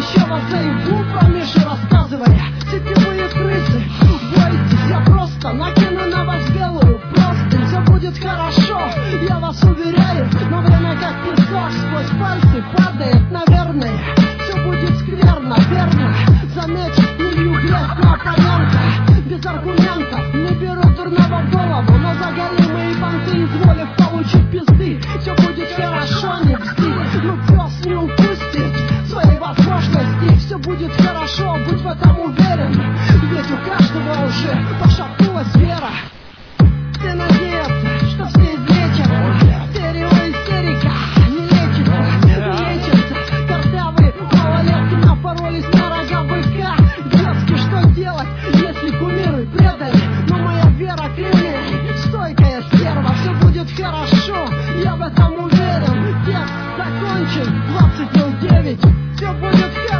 Еще вас заебу про Мишу, рассказывая: сетевые крысы, бойтесь, я просто накину на вас белую простынь. Все будет хорошо, я вас уверяю, но время как песок сквозь пальцы падает, наверное. Все будет скверно, верно. Заметь, не лью грязь на оппонента. Без аргументов не беру дурного в голову, но за голимые понты, изволив получить пизды, все будет хорошо, не бзди. Ну пес не упустит свои возможности. Все будет хорошо, будь в этом уверен, ведь у каждого уже пошатнулась вера. Все надеются, что все излечатся. Стереоистерика не лечится. Картавые малолетки напоролись на рога быка. Детски, что делать, если кумиры предали? Но моя вера крепнее, стойкая стерва. Все будет хорошо, я в этом уверен. Текст закончен, 20:09. Все будет хорошо.